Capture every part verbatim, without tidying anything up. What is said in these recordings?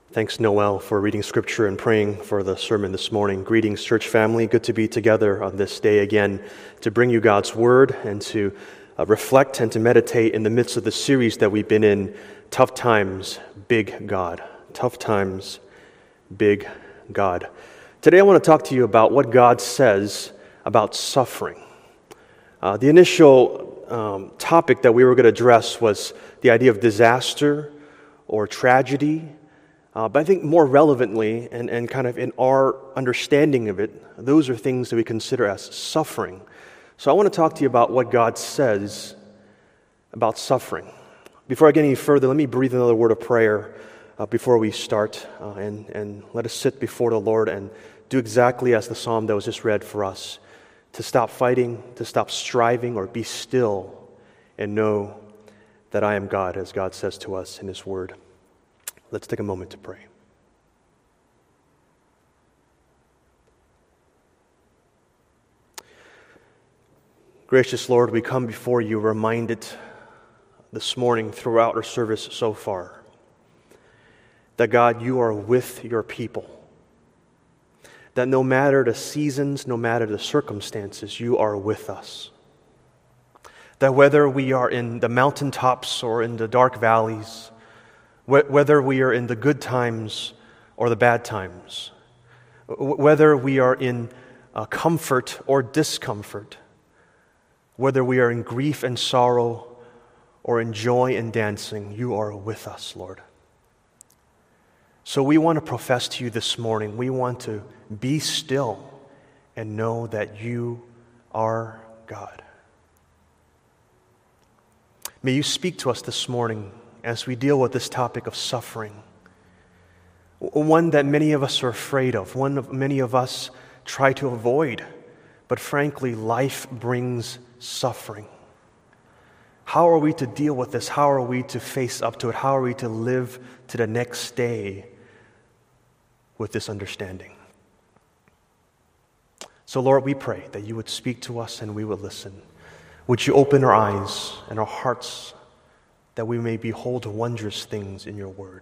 Thanks, Noel, for reading Scripture and praying for the sermon this morning. Greetings, church family. Good to be together on this day again to bring you God's Word and to uh, reflect and to meditate in the midst of the series that we've been in, Tough Times, Big God. Tough Times, Big God. Today I want to talk to you about what God says about suffering. Uh, the initial um, topic that we were going to address was the idea of disaster or tragedy. Uh, but I think more relevantly, and, and kind of in our understanding of it, those are things that we consider as suffering. So I want to talk to you about what God says about suffering. Before I get any further, let me breathe another word of prayer uh, before we start, uh, and, and let us sit before the Lord and do exactly as the psalm that was just read for us, to stop fighting, to stop striving, or be still and know that I am God, as God says to us in His Word. Let's take a moment to pray. Gracious Lord, we come before you reminded this morning throughout our service so far that, God, you are with your people. That no matter the seasons, no matter the circumstances, you are with us. That whether we are in the mountaintops or in the dark valleys, whether we are in the good times or the bad times, whether we are in uh, comfort or discomfort, whether we are in grief and sorrow or in joy and dancing, you are with us, Lord. So we want to profess to you this morning, we want to be still and know that you are God. May you speak to us this morning as we deal with this topic of suffering, one that many of us are afraid of, one that many of us try to avoid, but frankly, life brings suffering. How are we to deal with this? How are we to face up to it? How are we to live to the next day with this understanding? So, Lord, we pray that you would speak to us and we would listen. Would you open our eyes and our hearts that we may behold wondrous things in your word.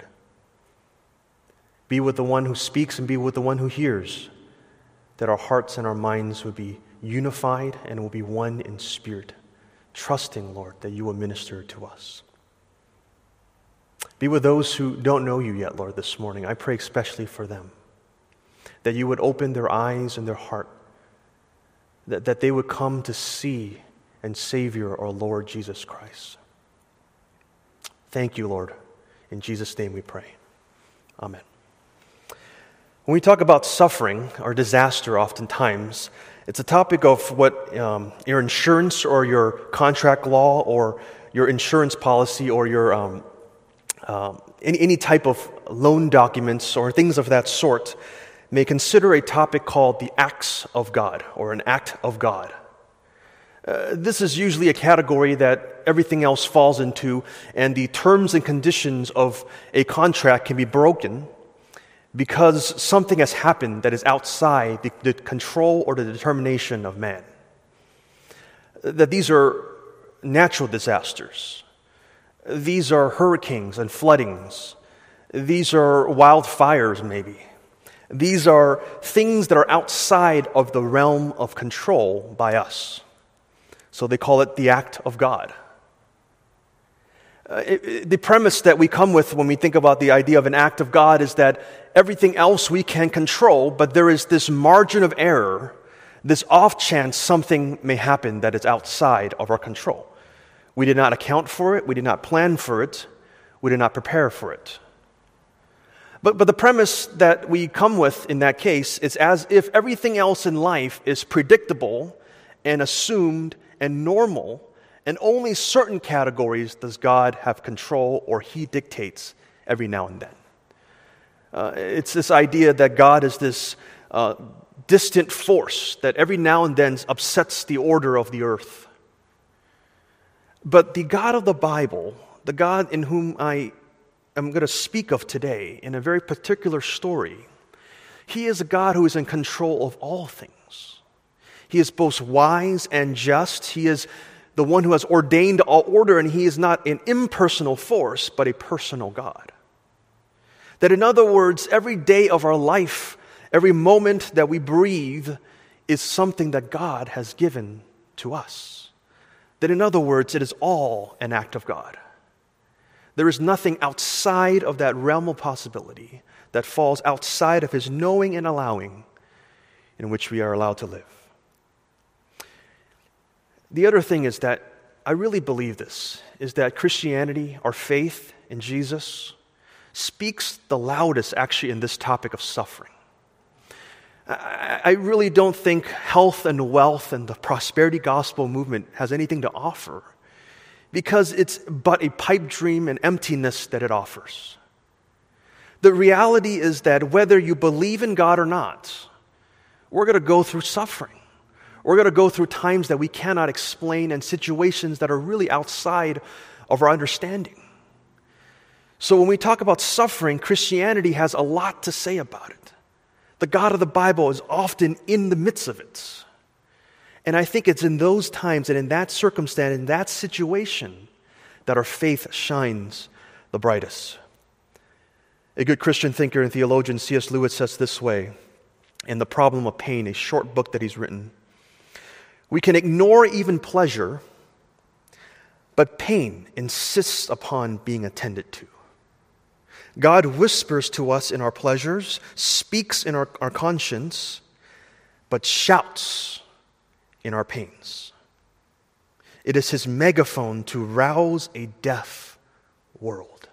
Be with the one who speaks and be with the one who hears, that our hearts and our minds would be unified and will be one in spirit, trusting, Lord, that you will minister to us. Be with those who don't know you yet, Lord, this morning. I pray especially for them, that you would open their eyes and their heart, that, that they would come to see and Savior our Lord Jesus Christ. Thank you, Lord. In Jesus' name we pray. Amen. When we talk about suffering or disaster, oftentimes, it's a topic of what um, your insurance or your contract law or your insurance policy or your um, um, any, any type of loan documents or things of that sort may consider a topic called the acts of God or an act of God. Uh, this is usually a category that everything else falls into, and the terms and conditions of a contract can be broken because something has happened that is outside the, the control or the determination of man. That these are natural disasters. These are hurricanes and floodings. These are wildfires, maybe. These are things that are outside of the realm of control by us. So they call it the act of God. Uh, it, it, the premise that we come with when we think about the idea of an act of God is that everything else we can control, but there is this margin of error, this off chance something may happen that is outside of our control. We did not account for it, we did not plan for it, we did not prepare for it. But, but the premise that we come with in that case is as if everything else in life is predictable and assumed and normal, and only certain categories does God have control or He dictates every now and then. Uh, it's this idea that God is this uh, distant force that every now and then upsets the order of the earth. But the God of the Bible, the God in whom I am going to speak of today in a very particular story, He is a God who is in control of all things. He is both wise and just. He is the one who has ordained all order, and He is not an impersonal force, but a personal God. That in other words, every day of our life, every moment that we breathe is something that God has given to us. That in other words, it is all an act of God. There is nothing outside of that realm of possibility that falls outside of His knowing and allowing in which we are allowed to live. The other thing is that I really believe this, is that Christianity, our faith in Jesus, speaks the loudest actually in this topic of suffering. I, I really don't think health and wealth and the prosperity gospel movement has anything to offer, because it's but a pipe dream and emptiness that it offers. The reality is that whether you believe in God or not, we're going to go through suffering. We're going to go through times that we cannot explain and situations that are really outside of our understanding. So when we talk about suffering, Christianity has a lot to say about it. The God of the Bible is often in the midst of it. And I think it's in those times and in that circumstance, in that situation, that our faith shines the brightest. A good Christian thinker and theologian, C S Lewis, says this way in The Problem of Pain, a short book that he's written: we can ignore even pleasure, but pain insists upon being attended to. God whispers to us in our pleasures, speaks in our, our conscience, but shouts in our pains. It is His megaphone to rouse a deaf world.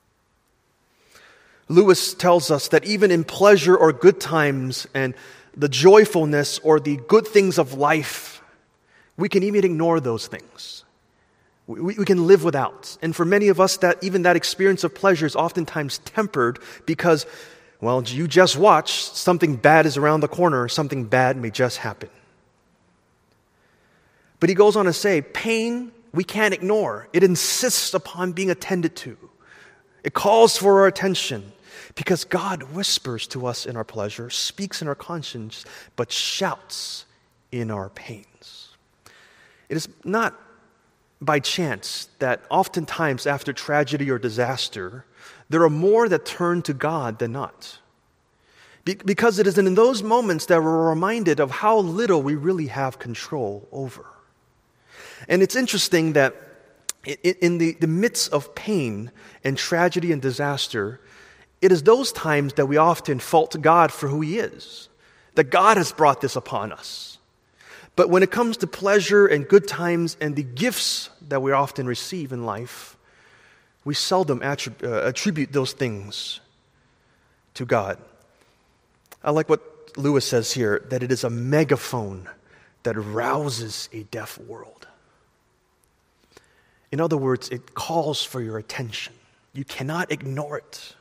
Lewis tells us that even in pleasure or good times and the joyfulness or the good things of life, we can even ignore those things. We, we can live without. And for many of us, that even that experience of pleasure is oftentimes tempered because, well, you just watch, something bad is around the corner, something bad may just happen. But he goes on to say, pain we can't ignore. It insists upon being attended to. It calls for our attention because God whispers to us in our pleasure, speaks in our conscience, but shouts in our pains. It is not by chance that oftentimes after tragedy or disaster, there are more that turn to God than not. Be- because it is in those moments that we're reminded of how little we really have control over. And it's interesting that in the, the midst of pain and tragedy and disaster, it is those times that we often fault God for who He is, that God has brought this upon us. But when it comes to pleasure and good times and the gifts that we often receive in life, we seldom attrib- uh, attribute those things to God. I like what Lewis says here, that it is a megaphone that rouses a deaf world. In other words, it calls for your attention. You cannot ignore it.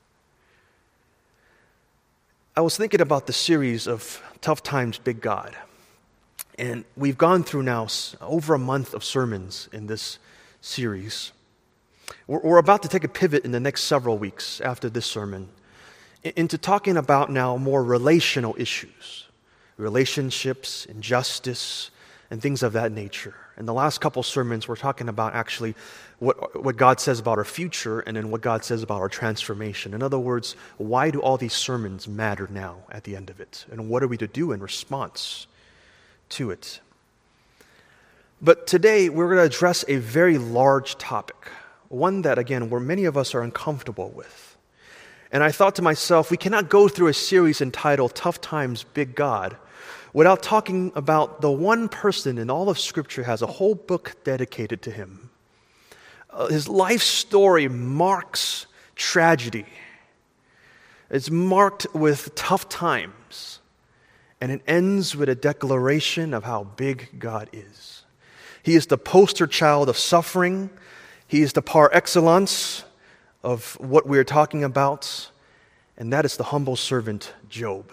I was thinking about the series of Tough Times, Big God. And we've gone through now over a month of sermons in this series. We're, we're about to take a pivot in the next several weeks after this sermon into talking about now more relational issues, relationships, injustice, and things of that nature. In the last couple sermons, we're talking about actually what, what God says about our future and then what God says about our transformation. In other words, why do all these sermons matter now at the end of it? And what are we to do in response to it? But today, we're going to address a very large topic, one that, again, where many of us are uncomfortable with. And I thought to myself, we cannot go through a series entitled Tough Times, Big God without talking about the one person in all of Scripture has a whole book dedicated to him. Uh, his life story marks tragedy. It's marked with tough times. And it ends with a declaration of how big God is. He is the poster child of suffering. He is the par excellence of what we're talking about. And that is the humble servant, Job.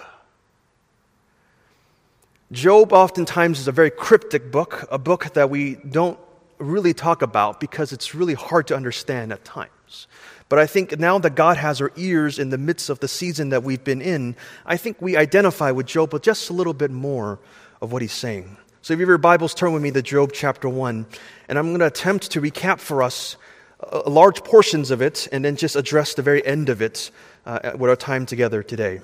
Job oftentimes is a very cryptic book, a book that we don't really talk about because it's really hard to understand at times. But I think now that God has our ears in the midst of the season that we've been in, I think we identify with Job with just a little bit more of what he's saying. So if you have your Bibles, turn with me to Job chapter one, and I'm going to attempt to recap for us uh, large portions of it and then just address the very end of it uh, with our time together today.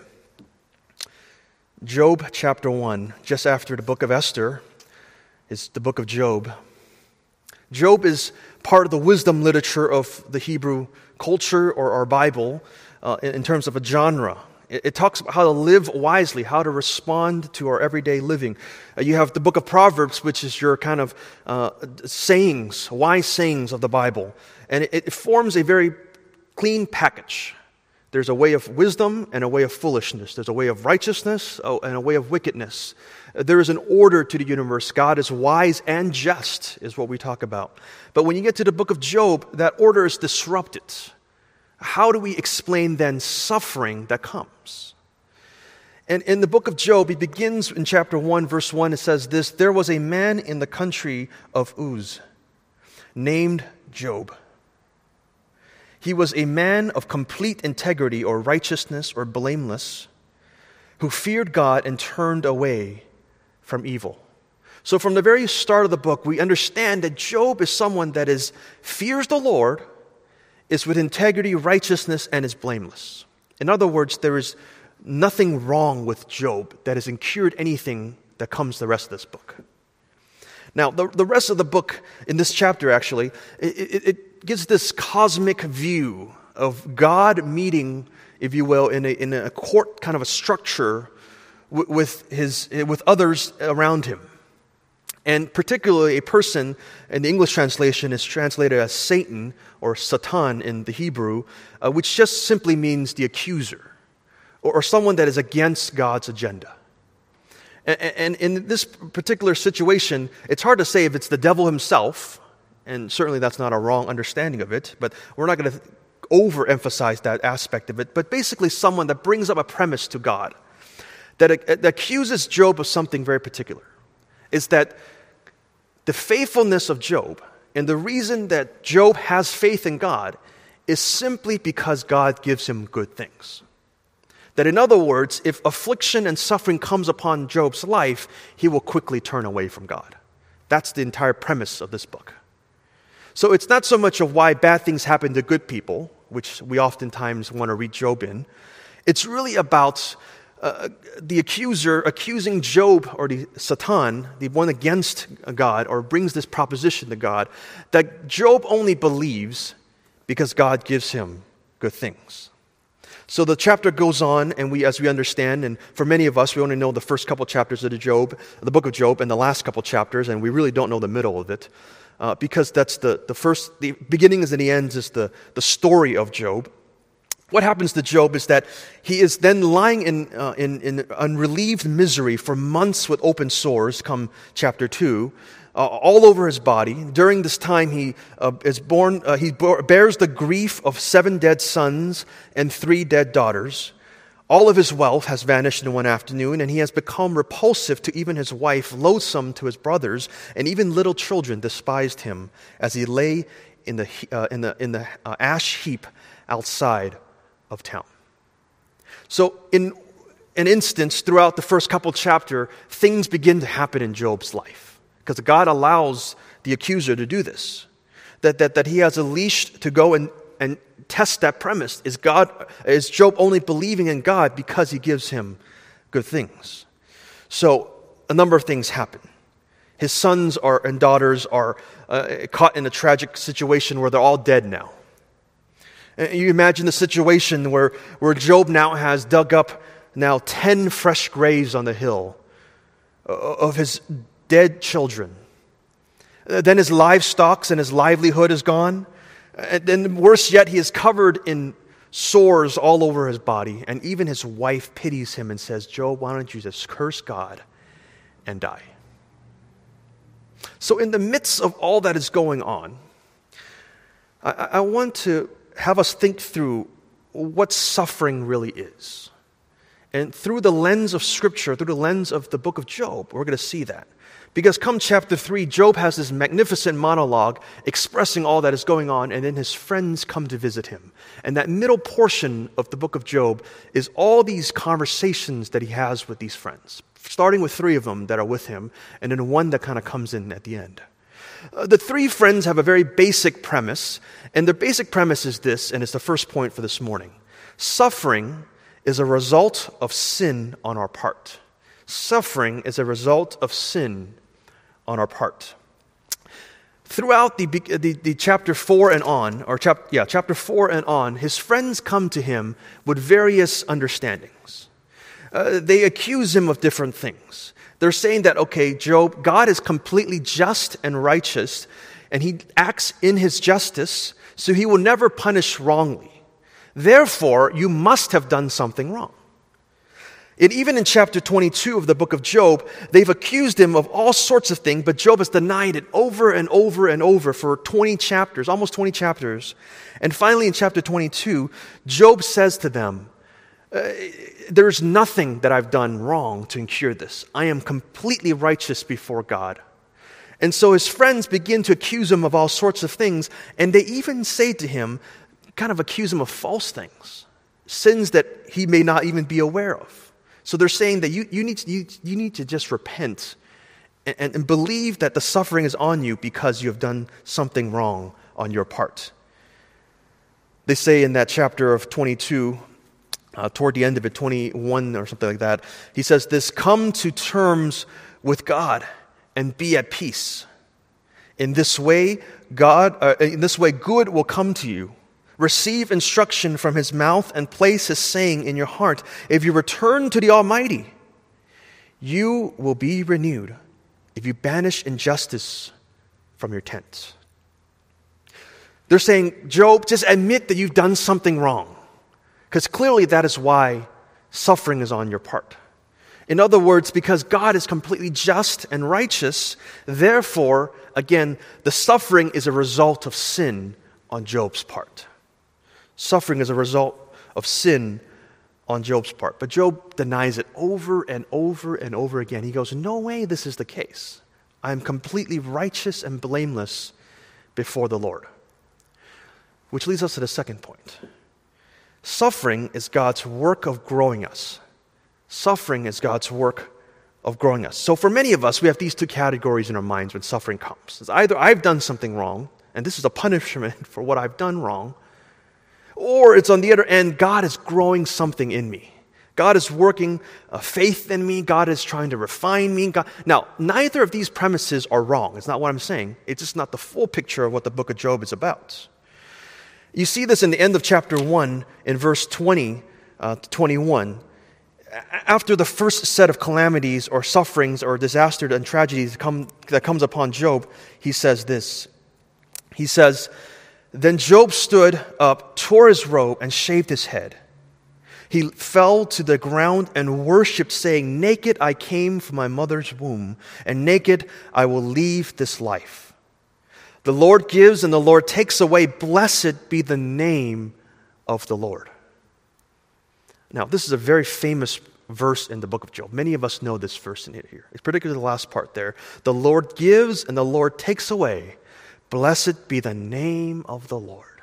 Job chapter one, just after the book of Esther, is the book of Job. Job is part of the wisdom literature of the Hebrew culture or our Bible uh, in, in terms of a genre. It, it talks about how to live wisely, how to respond to our everyday living. Uh, you have the book of Proverbs, which is your kind of uh, sayings, wise sayings of the Bible. And it, it forms a very clean package. There's a way of wisdom and a way of foolishness. There's a way of righteousness and a way of wickedness. There is an order to the universe. God is wise and just, is what we talk about. But when you get to the book of Job, that order is disrupted. How do we explain then suffering that comes? And in the book of Job, it begins in chapter one, verse one. It says this: "There was a man in the country of Uz named Job. He was a man of complete integrity or righteousness or blameless, who feared God and turned away from evil." So from the very start of the book, we understand that Job is someone that is fears the Lord, is with integrity, righteousness, and is blameless. In other words, there is nothing wrong with Job that has incurred anything that comes the rest of this book. Now, the, the rest of the book in this chapter, actually, it, it, it gives this cosmic view of God meeting, if you will, in a, in a court kind of a structure with, with his with others around him. And particularly a person, in the English translation, is translated as Satan or Satan in the Hebrew, uh, which just simply means the accuser, or, or someone that is against God's agenda. And, and in this particular situation, it's hard to say if it's the devil himself, and certainly that's not a wrong understanding of it, but we're not going to overemphasize that aspect of it, but basically someone that brings up a premise to God that, that accuses Job of something very particular, is that the faithfulness of Job and the reason that Job has faith in God is simply because God gives him good things. That in other words, if affliction and suffering comes upon Job's life, he will quickly turn away from God. That's the entire premise of this book. So it's not so much of why bad things happen to good people, which we oftentimes want to read Job in. It's really about uh, the accuser accusing Job, or the Satan, the one against God, or brings this proposition to God, that Job only believes because God gives him good things. So the chapter goes on, and we, as we understand, and for many of us, we only know the first couple chapters of the Job, the book of Job, and the last couple chapters, and we really don't know the middle of it, uh, because that's the, the first, the beginnings and the ends is the, the story of Job. What happens to Job is that he is then lying in, uh, in, in unrelieved misery for months with open sores, come chapter two, uh, all over his body. During this time, he uh, is born. Uh, he bears the grief of seven dead sons and three dead daughters. All of his wealth has vanished in one afternoon, and he has become repulsive to even his wife, loathsome to his brothers, and even little children despised him as he lay in the uh, in the in the uh, ash heap outside of town. So in an instance, throughout the first couple chapter, things begin to happen in Job's life, because God allows the accuser to do this. That, that, that he has a leash to go and, and test that premise. Is God, is Job only believing in God because he gives him good things? So a number of things happen. His sons are, and daughters are uh, caught in a tragic situation where they're all dead now. You imagine the situation where, where Job now has dug up now ten fresh graves on the hill of his dead children. Then his livestock and his livelihood is gone. And then worse yet, he is covered in sores all over his body. And even his wife pities him and says, "Job, why don't you just curse God and die?" So in the midst of all that is going on, I, I want to have us think through what suffering really is. And through the lens of Scripture, through the lens of the book of Job, we're going to see that. Because come chapter three, Job has this magnificent monologue expressing all that is going on, and then his friends come to visit him. And that middle portion of the book of Job is all these conversations that he has with these friends, starting with three of them that are with him, and then one that kind of comes in at the end. Uh, the three friends have a very basic premise, and their basic premise is this, and it's the first point for this morning. Suffering is a result of sin on our part. Suffering is a result of sin on our part. Throughout the, the, the chapter four and on, or chap, yeah, chapter four and on, his friends come to him with various understandings. Uh, they accuse him of different things. They're saying that, okay, Job, God is completely just and righteous, and he acts in his justice, so he will never punish wrongly. Therefore, you must have done something wrong. And even in chapter twenty-two of the book of Job, they've accused him of all sorts of things, but Job has denied it over and over and over for twenty chapters, almost twenty chapters. And finally in chapter twenty-two, Job says to them, uh, there's nothing that I've done wrong to incur this. I am completely righteous before God. And so his friends begin to accuse him of all sorts of things, and they even say to him, kind of accuse him of false things, sins that he may not even be aware of. So they're saying that you, you, need, to, you, you need to just repent and, and, and believe that the suffering is on you because you have done something wrong on your part. They say in that chapter of twenty-two, uh, toward the end of it, twenty-one or something like that, he says this, come to terms with God and be at peace. In this way, God, uh, in this way, good will come to you. Receive instruction from his mouth and place his saying in your heart. If you return to the Almighty, you will be renewed if you banish injustice from your tent. They're saying, Job, just admit that you've done something wrong, because clearly that is why suffering is on your part. In other words, because God is completely just and righteous, therefore, again, the suffering is a result of sin on Job's part. Suffering is a result of sin on Job's part. But Job denies it over and over and over again. He goes, no way this is the case. I am completely righteous and blameless before the Lord. Which leads us to the second point. Suffering is God's work of growing us. Suffering is God's work of growing us. So for many of us, we have these two categories in our minds when suffering comes. It's either I've done something wrong, and this is a punishment for what I've done wrong, or it's on the other end, God is growing something in me. God is working a faith in me. God is trying to refine me. God... Now, neither of these premises are wrong. It's not what I'm saying. It's just not the full picture of what the book of Job is about. You see this in the end of chapter one in verse twenty uh, to twenty-one. After the first set of calamities or sufferings or disaster and tragedies come, that comes upon Job, he says this. He says, then Job stood up, tore his robe, and shaved his head. He fell to the ground and worshipped, saying, naked I came from my mother's womb, and naked I will leave this life. The Lord gives and the Lord takes away. Blessed be the name of the Lord. Now, this is a very famous verse in the book of Job. Many of us know this verse in here. It's particularly the last part there. The Lord gives and the Lord takes away. Blessed be the name of the Lord.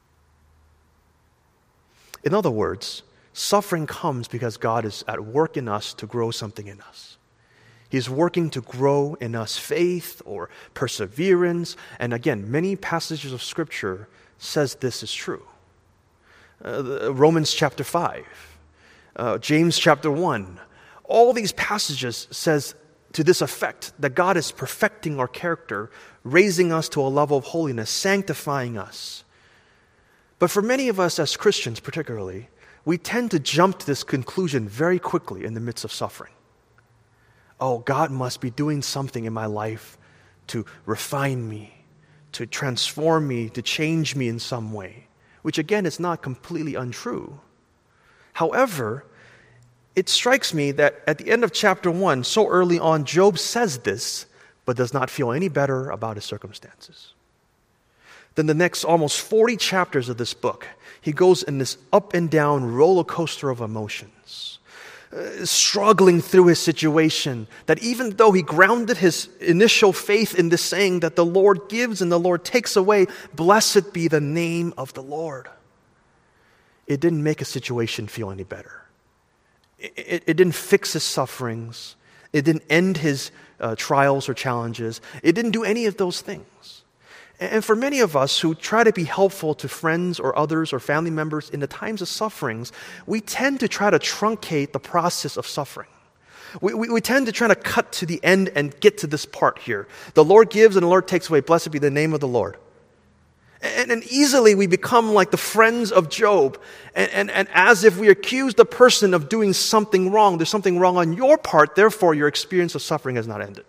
In other words, suffering comes because God is at work in us to grow something in us. He's working to grow in us faith or perseverance. And again, many passages of Scripture says this is true. Uh, Romans chapter five, uh, James chapter one. All these passages says to this effect, that God is perfecting our character, raising us to a level of holiness, sanctifying us. But for many of us as Christians particularly, we tend to jump to this conclusion very quickly in the midst of suffering. Oh, God must be doing something in my life to refine me, to transform me, to change me in some way, which again is not completely untrue. However, it strikes me that at the end of chapter one, so early on, Job says this, but does not feel any better about his circumstances. Then the next almost forty chapters of this book, he goes in this up and down roller coaster of emotions, uh, struggling through his situation, that even though he grounded his initial faith in this saying that the Lord gives and the Lord takes away, blessed be the name of the Lord, it didn't make his situation feel any better. It, it didn't fix his sufferings. It didn't end his uh, trials or challenges. It didn't do any of those things. And for many of us who try to be helpful to friends or others or family members in the times of sufferings, we tend to try to truncate the process of suffering. We, we, we tend to try to cut to the end and get to this part here. The Lord gives and the Lord takes away. Blessed be the name of the Lord. And, and easily we become like the friends of Job. And, and, and as if we accuse the person of doing something wrong. There's something wrong on your part, therefore your experience of suffering has not ended.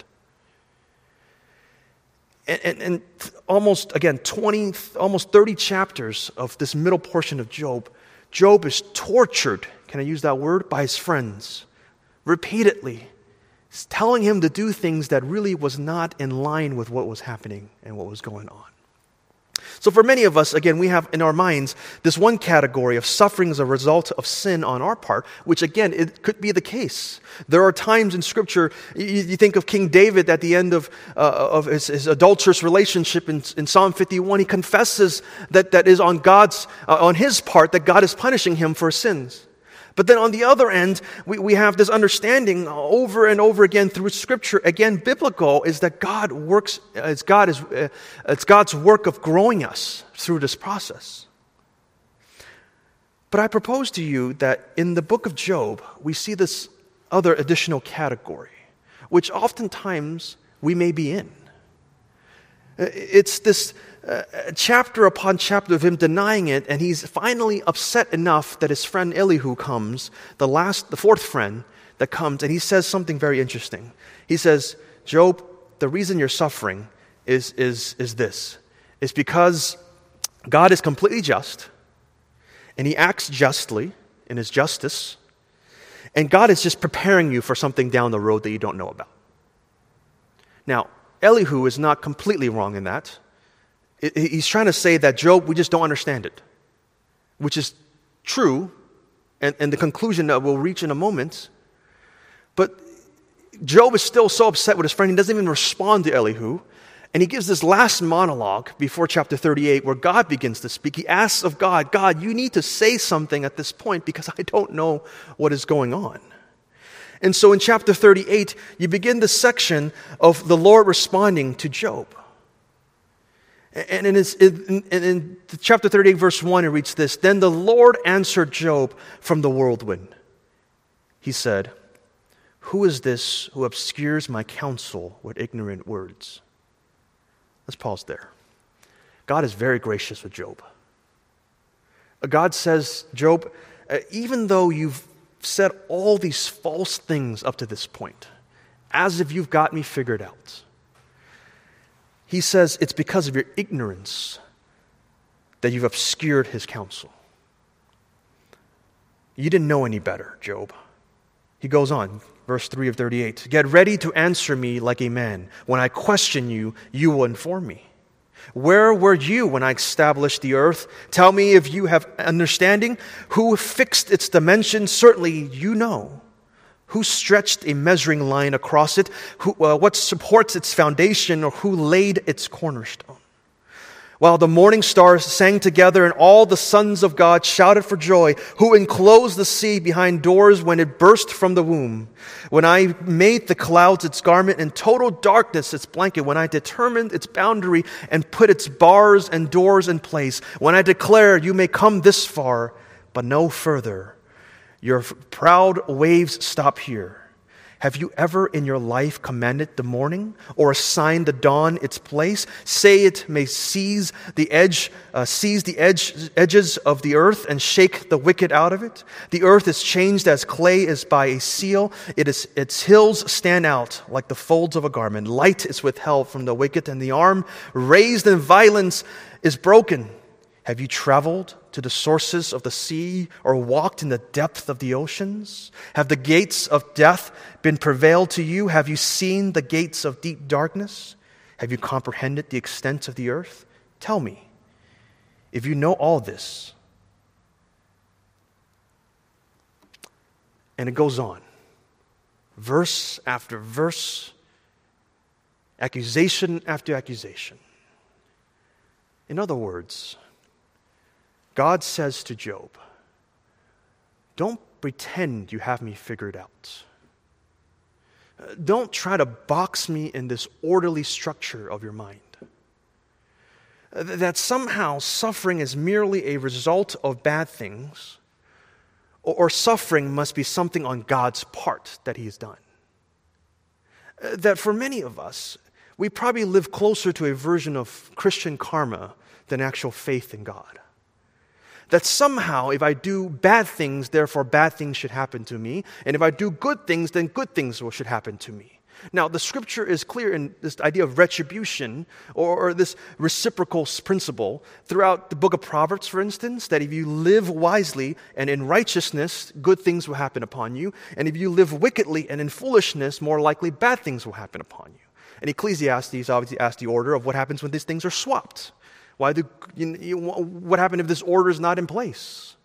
And, and, and almost, again, twenty, almost thirty chapters of this middle portion of Job, Job is tortured, can I use that word, by his friends, repeatedly, telling him to do things that really was not in line with what was happening and what was going on. So for many of us, again, we have in our minds this one category of suffering as a result of sin on our part, which again, it could be the case. There are times in Scripture, you, you think of King David at the end of, uh, of his, his adulterous relationship in, in Psalm fifty-one, he confesses that that is on God's, uh, on his part, that God is punishing him for his sins. But then on the other end, we, we have this understanding over and over again through Scripture, again, biblical, is that God works, it's, God is, uh, it's God's work of growing us through this process. But I propose to you that in the book of Job, we see this other additional category, which oftentimes we may be in. It's this uh, chapter upon chapter of him denying it, and he's finally upset enough that his friend Elihu comes, the last, the fourth friend that comes, and he says something very interesting. He says, Job, the reason you're suffering is, is, is this. It's because God is completely just, and he acts justly in his justice, and God is just preparing you for something down the road that you don't know about. Now, Elihu is not completely wrong in that. He's trying to say that, Job, we just don't understand it, which is true, and, and the conclusion that we'll reach in a moment. But Job is still so upset with his friend, he doesn't even respond to Elihu, and he gives this last monologue before chapter thirty-eight where God begins to speak. He asks of God, God, you need to say something at this point because I don't know what is going on. And so in chapter thirty-eight, you begin the section of the Lord responding to Job. And in, his, in, in chapter thirty-eight, verse one, it reads this, Then the Lord answered Job from the whirlwind. He said, Who is this who obscures my counsel with ignorant words? Let's pause there. God is very gracious with Job. God says, Job, even though you've said all these false things up to this point, as if you've got me figured out. He says it's because of your ignorance that you've obscured his counsel. You didn't know any better, Job. He goes on, verse three of thirty-eight. Get ready to answer me like a man. When I question you, you will inform me. Where were you when I established the earth? Tell me if you have understanding. Who fixed its dimensions? Certainly you know. Who stretched a measuring line across it? Who, uh, what supports its foundation, or who laid its cornerstone? While the morning stars sang together and all the sons of God shouted for joy, who enclosed the sea behind doors when it burst from the womb, when I made the clouds its garment and total darkness its blanket, when I determined its boundary and put its bars and doors in place, when I declared you may come this far, but no further. Your proud waves stop here. Have you ever in your life commanded the morning or assigned the dawn its place? Say it may seize the edge, uh, seize the edge, edges of the earth and shake the wicked out of it. The earth is changed as clay is by a seal. It is, its hills stand out like the folds of a garment. Light is withheld from the wicked, and the arm raised in violence is broken. Have you traveled to the sources of the sea or walked in the depth of the oceans? Have the gates of death been prevailed to you? Have you seen the gates of deep darkness? Have you comprehended the extent of the earth? Tell me, if you know all this. And it goes on, verse after verse, accusation after accusation. In other words, God says to Job, don't pretend you have me figured out. Don't try to box me in this orderly structure of your mind. that somehow suffering is merely a result of bad things, or, or suffering must be something on God's part that He's done. That for many of us, we probably live closer to a version of Christian karma than actual faith in God. That somehow, if I do bad things, therefore bad things should happen to me. And if I do good things, then good things will- should happen to me. Now, the scripture is clear in this idea of retribution, or, or this reciprocal principle throughout the book of Proverbs, for instance, that if you live wisely and in righteousness, good things will happen upon you. And if you live wickedly and in foolishness, more likely bad things will happen upon you. And Ecclesiastes obviously asks the order of what happens when these things are swapped. Why do, you, you, what happens if this order is not in place?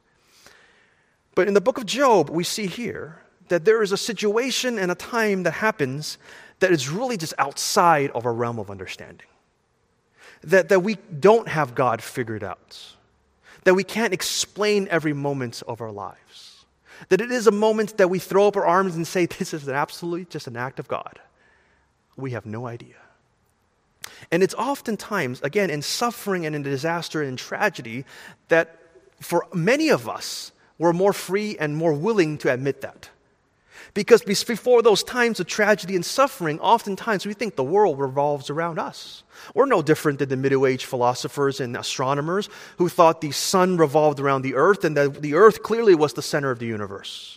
But in the book of Job, we see here that there is a situation and a time that happens that is really just outside of our realm of understanding. That, that we don't have God figured out. That we can't explain every moment of our lives. That it is a moment that we throw up our arms and say, this is absolutely just an act of God. We have no idea. And it's oftentimes, again, in suffering and in disaster and in tragedy, that for many of us, we're more free and more willing to admit that. Because before those times of tragedy and suffering, oftentimes we think the world revolves around us. We're no different than the Middle Age philosophers and astronomers who thought the sun revolved around the earth and that the earth clearly was the center of the universe.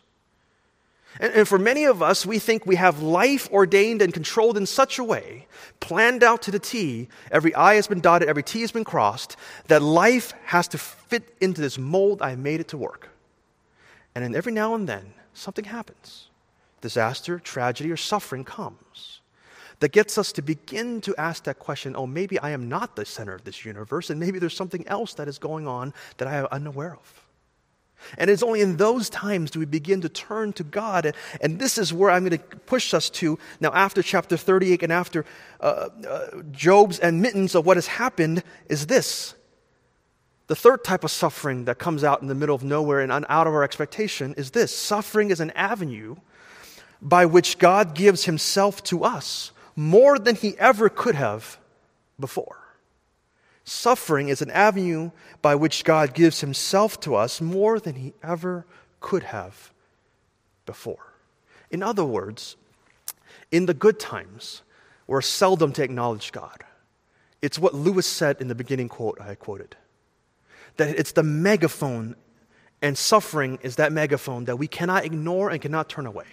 And, and for many of us, we think we have life ordained and controlled in such a way, planned out to the T, every I has been dotted, every T has been crossed, that life has to fit into this mold. I made it to work. And then every now and then, something happens. Disaster, tragedy, or suffering comes that gets us to begin to ask that question, oh, maybe I am not the center of this universe, and maybe there's something else that is going on that I am unaware of. And it's only in those times do we begin to turn to God, and this is where I'm going to push us to now after chapter thirty-eight and after uh, uh, Job's admittance of what has happened is this. The third type of suffering that comes out in the middle of nowhere and out of our expectation is this. Suffering is an avenue by which God gives Himself to us more than He ever could have before. Suffering is an avenue by which God gives Himself to us more than He ever could have before. In other words, in the good times, we're seldom to acknowledge God. It's what Lewis said in the beginning quote I quoted. That it's the megaphone, and suffering is that megaphone that we cannot ignore and cannot turn away.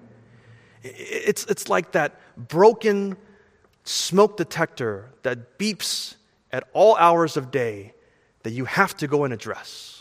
It's, it's like that broken smoke detector that beeps at all hours of day that you have to go and address.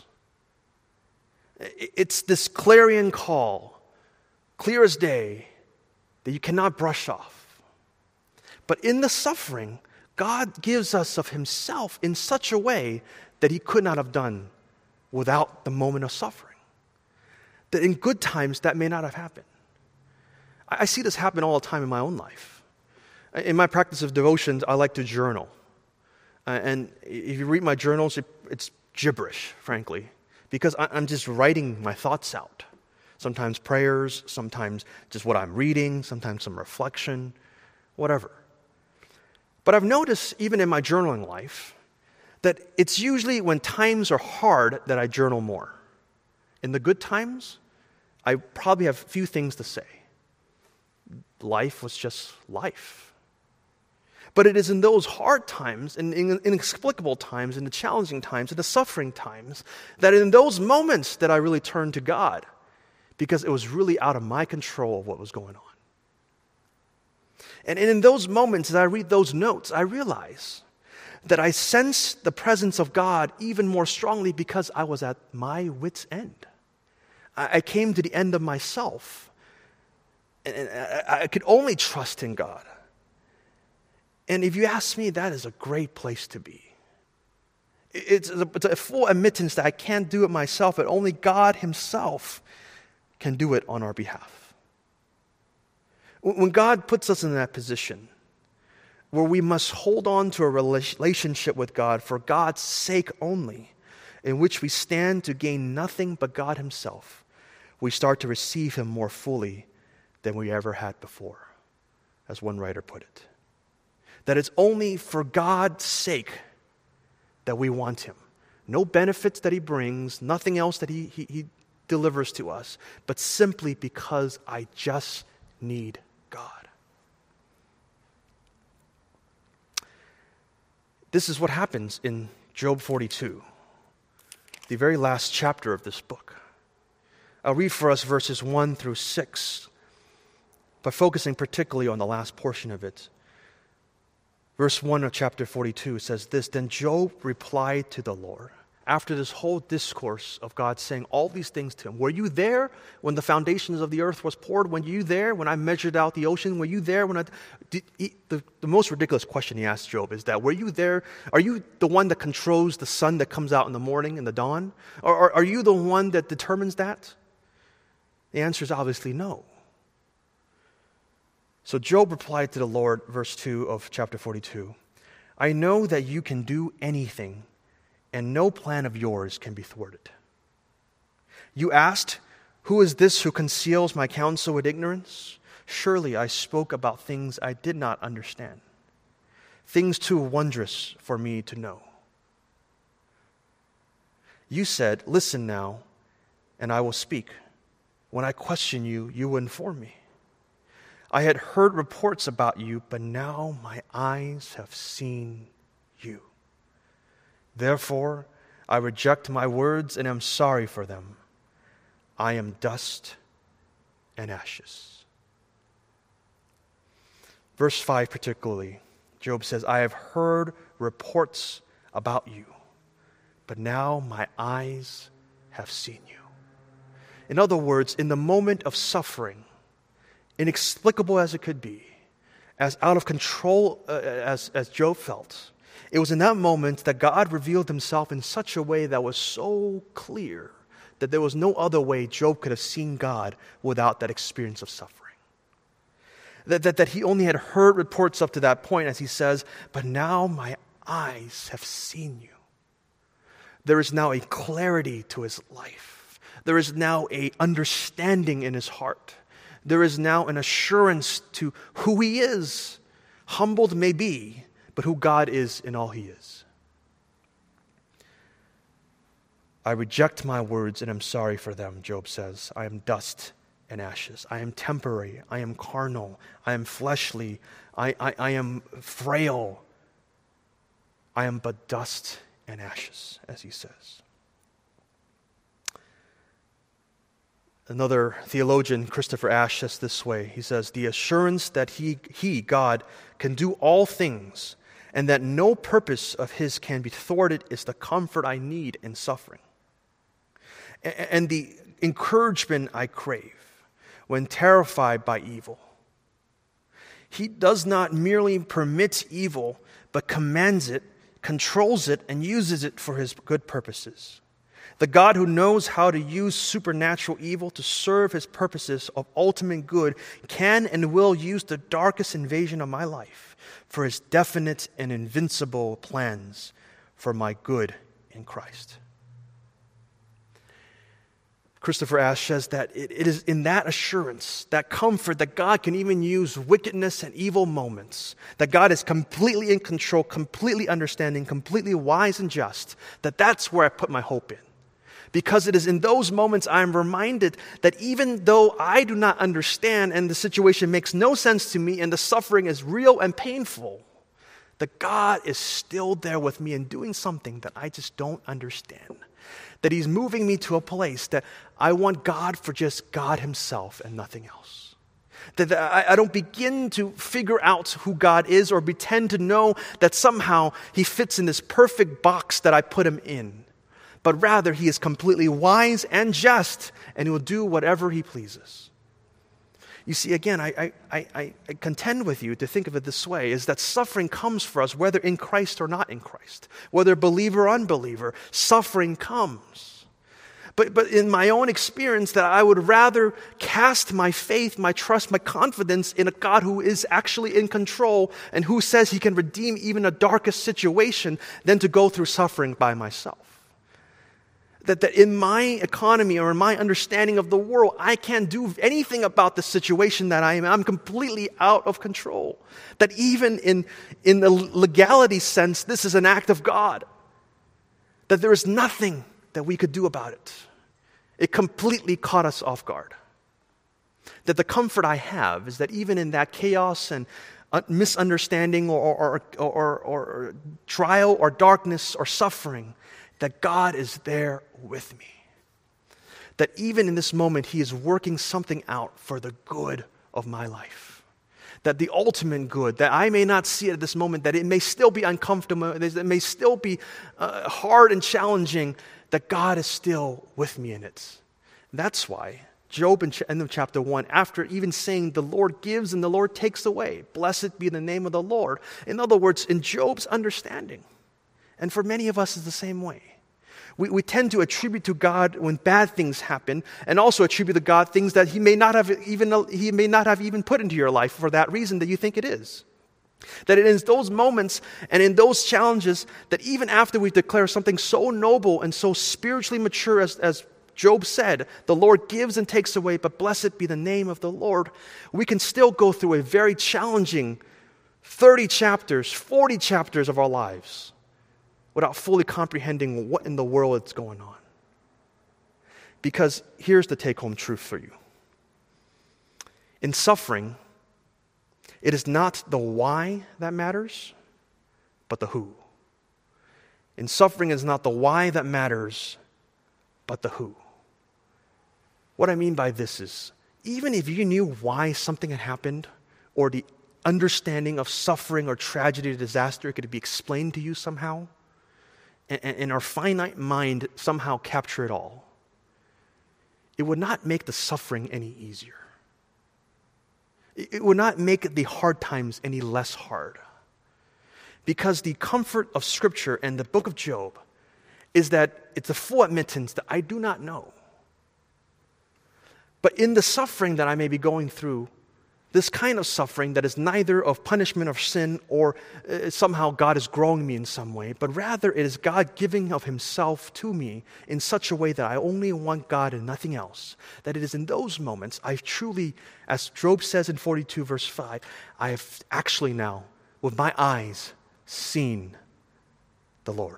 It's this clarion call, clear as day, that you cannot brush off. But in the suffering, God gives us of Himself in such a way that He could not have done without the moment of suffering. That in good times, that may not have happened. I see this happen all the time in my own life. In my practice of devotions, I like to journal. Uh, and if you read my journals, it, it's gibberish, frankly, because I, I'm just writing my thoughts out. Sometimes prayers, sometimes just what I'm reading, sometimes some reflection, whatever. But I've noticed, even in my journaling life, that it's usually when times are hard that I journal more. In the good times, I probably have few things to say. Life was just life. But it is in those hard times, in, in inexplicable times, in the challenging times, in the suffering times, that in those moments that I really turned to God, because it was really out of my control of what was going on. And in those moments, as I read those notes, I realize that I sense the presence of God even more strongly because I was at my wit's end. I, I came to the end of myself. And I, I could only trust in God. And if you ask me, that is a great place to be. It's a, it's a full admittance that I can't do it myself, but only God Himself can do it on our behalf. When God puts us in that position where we must hold on to a relationship with God for God's sake only, in which we stand to gain nothing but God Himself, we start to receive Him more fully than we ever had before, as one writer put it. That it's only for God's sake that we want him. No benefits that he brings, nothing else that he, he, he delivers to us, but simply because I just need God. This is what happens in Job forty-two, the very last chapter of this book. I'll read for us verses one through six, but focusing particularly on the last portion of it. Verse one of chapter forty-two says this, "Then Job replied to the Lord," after this whole discourse of God saying all these things to him. "Were you there when the foundations of the earth was poured? Were you there when I measured out the ocean? Were you there when I..." Did he, the, the most ridiculous question he asked Job is that, were you there? Are you the one that controls the sun that comes out in the morning and the dawn? Or, or are you the one that determines that? The answer is obviously no. So Job replied to the Lord, verse two of chapter forty-two, "I know that you can do anything, and no plan of yours can be thwarted. You asked, 'Who is this who conceals my counsel with ignorance?' Surely I spoke about things I did not understand, things too wondrous for me to know. You said, 'Listen now, and I will speak. When I question you, you will inform me.' I had heard reports about you, but now my eyes have seen you. Therefore, I reject my words and am sorry for them. I am dust and ashes." Verse five particularly, Job says, "I have heard reports about you, but now my eyes have seen you." In other words, in the moment of suffering, inexplicable as it could be, as out of control uh, as, as Job felt, it was in that moment that God revealed himself in such a way that was so clear that there was no other way Job could have seen God without that experience of suffering. That, that, that he only had heard reports up to that point, as he says, "But now my eyes have seen you." There is now a clarity to his life. There is now an understanding in his heart. There is now an assurance to who he is, humbled may be, but who God is in all he is. "I reject my words and am sorry for them," Job says. "I am dust and ashes. I am temporary. I am carnal. I am fleshly. I, I, I am frail. I am but dust and ashes," as he says. Another theologian, Christopher Ash, says this way. He says, "The assurance that he, he, God, can do all things and that no purpose of his can be thwarted is the comfort I need in suffering, and the encouragement I crave when terrified by evil. He does not merely permit evil, but commands it, controls it, and uses it for his good purposes. The God who knows how to use supernatural evil to serve his purposes of ultimate good can and will use the darkest invasion of my life for his definite and invincible plans for my good in Christ." Christopher Ash says that it, it is in that assurance, that comfort, that God can even use wickedness and evil moments, that God is completely in control, completely understanding, completely wise and just, that that's where I put my hope in. Because it is in those moments I am reminded that even though I do not understand and the situation makes no sense to me and the suffering is real and painful, that God is still there with me and doing something that I just don't understand. That he's moving me to a place that I want God for just God himself and nothing else. That I don't begin to figure out who God is or pretend to know that somehow he fits in this perfect box that I put him in. But rather, he is completely wise and just, and he will do whatever he pleases. You see, again, I, I, I, I contend with you to think of it this way, is that suffering comes for us whether in Christ or not in Christ. Whether believer or unbeliever, suffering comes. But, but in my own experience, that I would rather cast my faith, my trust, my confidence in a God who is actually in control and who says he can redeem even the darkest situation than to go through suffering by myself. That, that in my economy or in my understanding of the world, I can't do anything about the situation that I am in. I'm completely out of control. That even in, in the legality sense, this is an act of God. that there is nothing that we could do about it. It completely caught us off guard. That the comfort I have is that even in that chaos and misunderstanding or, or, or, or, or trial or darkness or suffering, that God is there with me. That even in this moment, He is working something out for the good of my life. That the ultimate good, that I may not see it at this moment, that it may still be uncomfortable, that it may still be uh, hard and challenging, that God is still with me in it. That's why Job in end of chapter one, after even saying the Lord gives and the Lord takes away, blessed be the name of the Lord. In other words, in Job's understanding, and for many of us it's the same way. We, we tend to attribute to God when bad things happen, and also attribute to God things that He may not have even He may not have even put into your life for that reason that you think it is. That it is those moments and in those challenges that even after we declare something so noble and so spiritually mature as, as Job said, the Lord gives and takes away, but blessed be the name of the Lord, we can still go through a very challenging thirty chapters, forty chapters of our lives without fully comprehending what in the world is going on. Because here's the take-home truth for you. In suffering, it is not the why that matters, but the who. In suffering, it is not the why that matters, but the who. What I mean by this is, even if you knew why something had happened, or the understanding of suffering or tragedy or disaster could be explained to you somehow, and, and our finite mind somehow capture it all, it would not make the suffering any easier. It would not make the hard times any less hard. Because the comfort of Scripture and the book of Job is that it's a full admittance that I do not know. But in the suffering that I may be going through, this kind of suffering that is neither of punishment of sin or uh, somehow God is growing me in some way, but rather it is God giving of Himself to me in such a way that I only want God and nothing else. That it is in those moments I truly, as Job says in forty-two verse five, I have actually now, with my eyes, seen the Lord.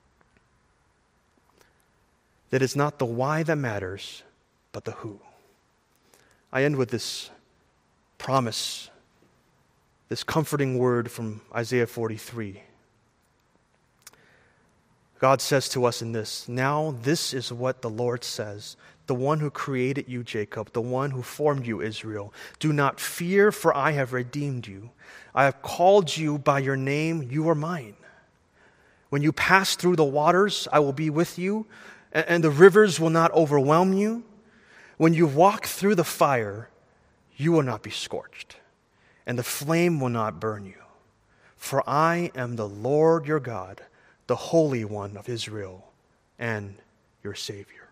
That it's not the why that matters, but the who. I end with this promise, this comforting word from Isaiah forty-three. God says to us in this, now this is what the Lord says, the one who created you, Jacob, the one who formed you, Israel. Do not fear, for I have redeemed you. I have called you by your name, you are mine. When you pass through the waters, I will be with you, and the rivers will not overwhelm you. When you walk through the fire, you will not be scorched, and the flame will not burn you. For I am the Lord your God, the Holy One of Israel, and your Savior.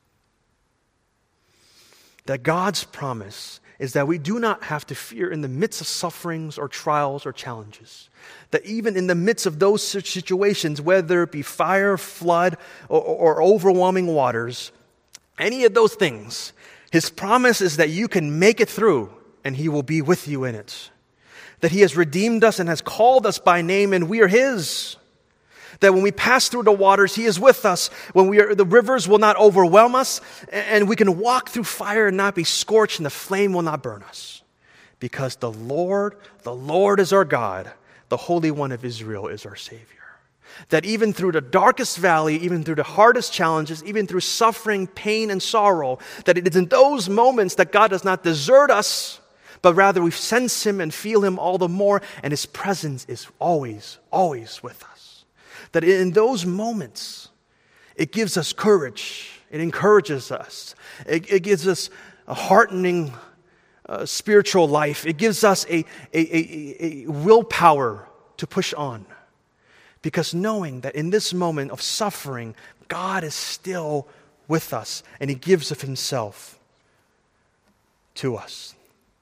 That God's promise is that we do not have to fear in the midst of sufferings or trials or challenges. That even in the midst of those situations, whether it be fire, flood, or, or overwhelming waters, any of those things, His promise is that you can make it through and He will be with you in it. That He has redeemed us and has called us by name and we are His. That when we pass through the waters, He is with us. When we are, the rivers will not overwhelm us, and we can walk through fire and not be scorched, and the flame will not burn us. Because the Lord, the Lord is our God, the Holy One of Israel is our Savior. That even through the darkest valley, even through the hardest challenges, even through suffering, pain, and sorrow, that it is in those moments that God does not desert us, but rather we sense Him and feel Him all the more, and His presence is always, always with us. That in those moments, it gives us courage. It encourages us. It, it gives us a heartening uh, spiritual life. It gives us a, a, a, a willpower to push on. Because knowing that in this moment of suffering, God is still with us and He gives of Himself to us.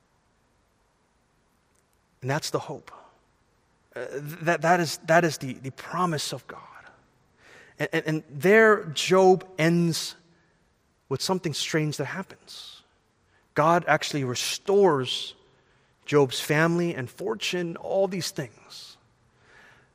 And that's the hope. Uh, that, that is, that is the, the promise of God. And, and, and there Job ends with something strange that happens. God actually restores Job's family and fortune, all these things.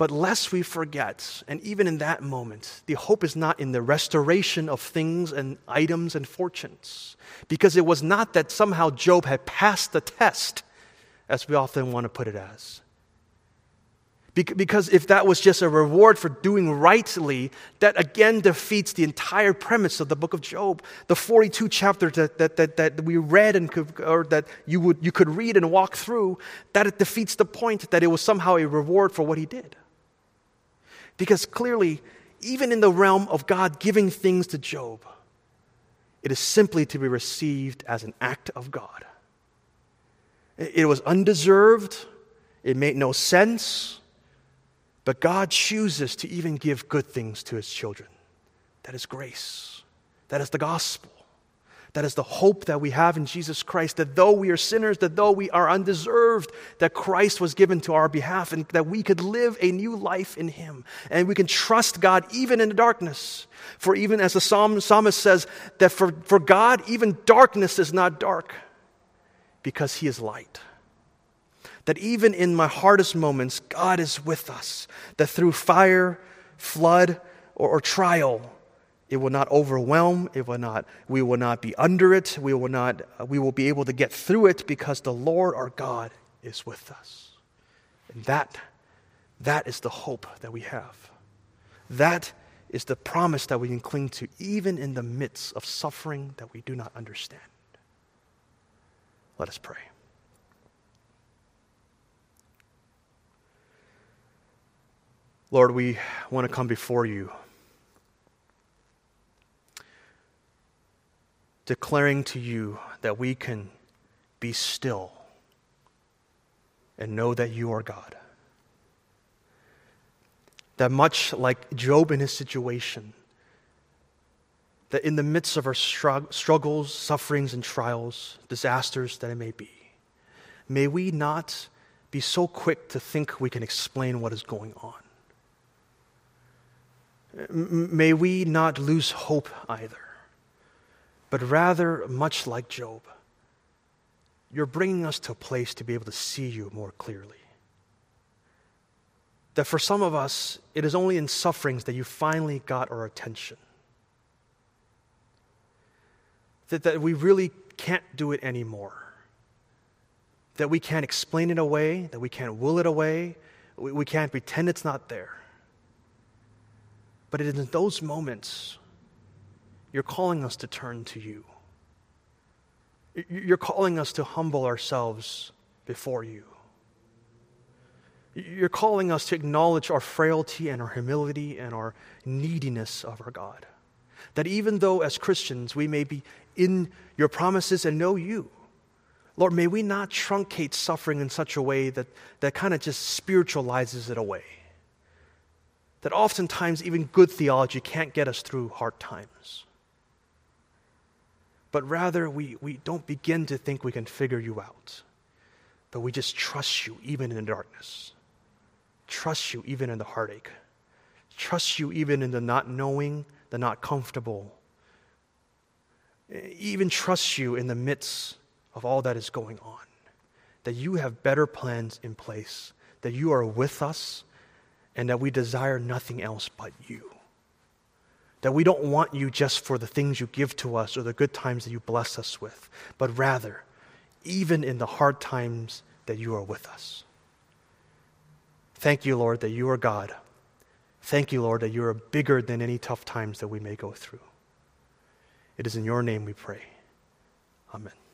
But lest we forget, and even in that moment, the hope is not in the restoration of things and items and fortunes, because it was not that somehow Job had passed the test, as we often want to put it as. Because if that was just a reward for doing rightly, that again defeats the entire premise of the book of Job. The forty-two chapters that, that, that, that we read and could, or that you would you could read and walk through, that it defeats the point that it was somehow a reward for what he did. Because clearly, even in the realm of God giving things to Job, it is simply to be received as an act of God. It was undeserved. It made no sense. But God chooses to even give good things to his children. That is grace. That is the gospel. That is the hope that we have in Jesus Christ, that though we are sinners, that though we are undeserved, that Christ was given to our behalf and that we could live a new life in him. And we can trust God even in the darkness. For even as the psalm, psalmist says, that for, for God, even darkness is not dark because he is light. That even in my hardest moments, God is with us. That through fire, flood, or, or trial, it will not overwhelm. It will not. We will not be under it. We will not. Uh, we will be able to get through it because the Lord our God is with us. And that, that is the hope that we have. That is the promise that we can cling to, even in the midst of suffering that we do not understand. Let us pray. Lord, we want to come before you, declaring to you that we can be still and know that you are God. That much like Job in his situation, that in the midst of our struggles, sufferings, and trials, disasters that it may be, may we not be so quick to think we can explain what is going on. May we not lose hope either, but rather, much like Job, you're bringing us to a place to be able to see you more clearly. That for some of us, it is only in sufferings that you finally got our attention. That, that we really can't do it anymore. That we can't explain it away, that we can't will it away, we, we can't pretend it's not there. But it is in those moments you're calling us to turn to you. You're calling us to humble ourselves before you. You're calling us to acknowledge our frailty and our humility and our neediness of our God. That even though as Christians we may be in your promises and know you, Lord, may we not truncate suffering in such a way that, that kind of just spiritualizes it away. That oftentimes even good theology can't get us through hard times. But rather we, we don't begin to think we can figure you out. But we just trust you even in the darkness. Trust you even in the heartache. Trust you even in the not knowing, the not comfortable. Even trust you in the midst of all that is going on. That you have better plans in place. That you are with us. And that we desire nothing else but you. That we don't want you just for the things you give to us or the good times that you bless us with, but rather, even in the hard times, that you are with us. Thank you, Lord, that you are God. Thank you, Lord, that you are bigger than any tough times that we may go through. It is in your name we pray. Amen.